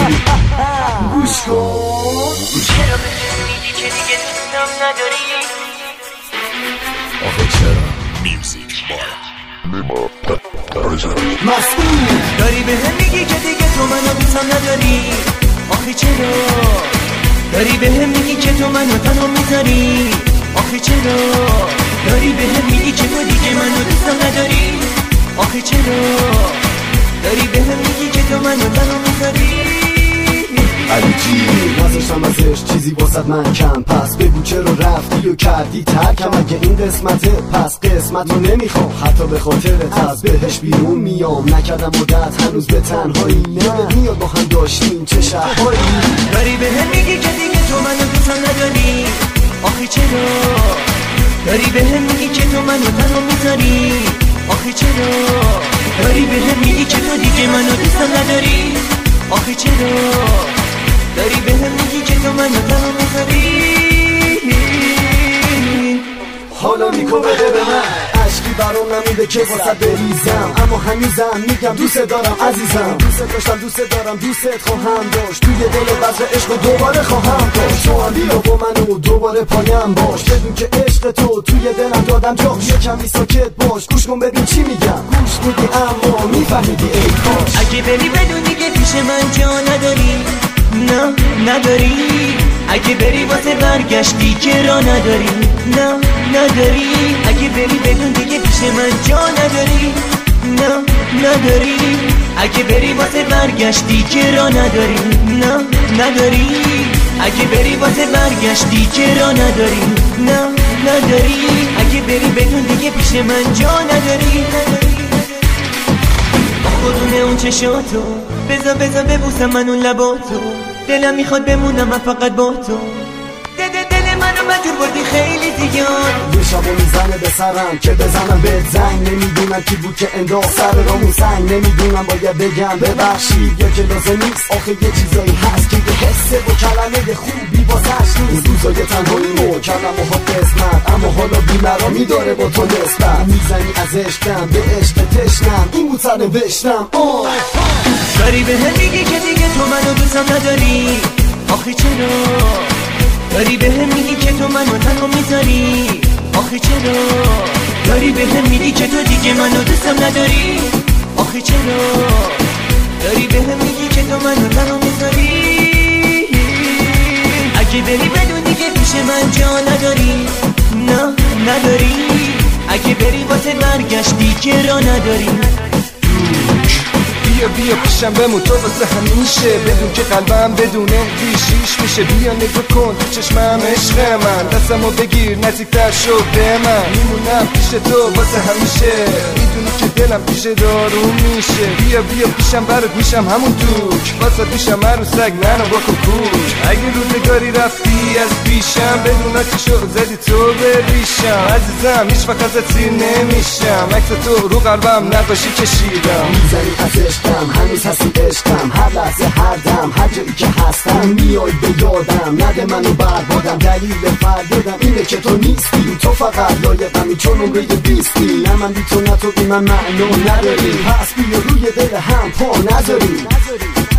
گوش کن. چرا به هم میگی که دیگه دوستم نداری؟ آخه چرا؟ میوزیک مسئول داری به هم میگی که دیگه تو منو دوستم نداری؟ آخه چرا؟ داری به هم میگی که تو منو تنها میذاری؟ آخه چرا؟ داری به هم میگی که تو دیگه منو دوستم نداری؟ آخه چرا؟ داری به هم میگی که تو منو تنها میذاری؟ علی جی نذاشتم ازش چیزی واسد من کم، پس بگو چرا رفتی و کردی ترکم. اگه این قسمته پس قسمت رو نمیخوام، حتی به خاطرت از بهش بیرون میام. نکردم مدت هنوز به تنهایی، نمت میاد با هم داشتیم چه شبهایی. داری به هم میگی که دیگه تو منو دوستم نداری؟ آخه چرا؟ داری به هم میگی که تو منو تنها میذاری؟ آخه چرا؟ داری به هم میگی که تو دیگه منو دوستم نداری؟ آخه چرا؟ داری به هم میگی که تو منو تنها میذاری؟ حالا میکو بده به من، عشقی برام نمیده که واسه بریزم، اما هنوزم میگم دوست دارم عزیزم. دوست داشتم دوست دارم دوست خواهم داشت، توی دل بذر عشق دوباره خواهم داشت. تو هم بیا با من و دوباره پایم باش، بدون که عشق تو توی دلم دادم جاش. یه کمی ساکت باش، گوش کن ببین چی میگم. گوش میدی اما میفهمیدی ای کاش. اگه بری بدون دیگه پیش من جا نداری؟ نه نداری. اگه بری واسه برگشتی که را نداری؟ نه نداری. اگه بری بدون دیگه پیش من جا نداری؟ نه نداری. اگه بری واسه برگشتی که را نداری؟ نه نداری. اگه بری واسه برگشتی که را نداری؟ نه نداری. اگه بری بدون دیگه پیش من جا نداری؟ با خودونه اون چشاتو بذار ببوسم من اون لباتو، دلم میخواد بمونم من فقط با تو. دل منو مجبور بردی خیلی زیاد. یه شبو میزنه به سرم که بزنم بهت زنگ، نمیدونم کی بود که انداخت سر رامون سنگ. نمیدونم باید بگم ببخشید یا که لازم نیست، آخه یه چیزایی هست که یه حسه و کلمه خوبی واسش نیست. روزای تنهاییمو کردم و قسمت، اما حالا بیمرامی داره با تو نسبت. میزنی از عشقم به عشق تشنم، این بود سرنوشتم. داری به هم میگی که دیگه تو منو دوستم نداری؟ آخه چرا؟ داری به هم میگی که تو منو تنها میذاری؟ آخه چرا؟ داری به هم میگی که تو دیگه منو دوستم نداری؟ آخه چرا؟ داری به هم میگی که تو منو تنها میذاری؟ اگه بری بدون دیگه پیش من جا نداری؟ نه نداری. اگه بری واسه برگشتی که را نداری؟ بیا پیشم بمون تو واسه همیشه، بدون که قلبم بدونه ریشیش میشه. بیا نگاه کن تو چشمم عشق من، دستمو بگیر نزدیکتر شو به من. میمونم پیش تو واسه همیشه، میدونی که دلم پیش دارون میشه. بیا پیشم برات میشم همون دوک، واسه میشم عروسک منو با کوک. اگه روزگاری رفتی از پیشم، بدون آتیشو زدی تو به ریشم. عزیزم هیچ وقت ازت سیر نمیشم، عکس تو رو قلبم نقاشی کشیدم. میزنی از عشقم هنوز هستی عشقم، هر لحظه هر دم هر جایی که هستم میای به یادم. نده منو بربادم، دلیل فریادم اینه که تو نیستی. تو فقط لایقمی چون عمری 20. نه من بی تو نه تو بی من معنا نداری، پس بیا روی دل هم پا نذاری.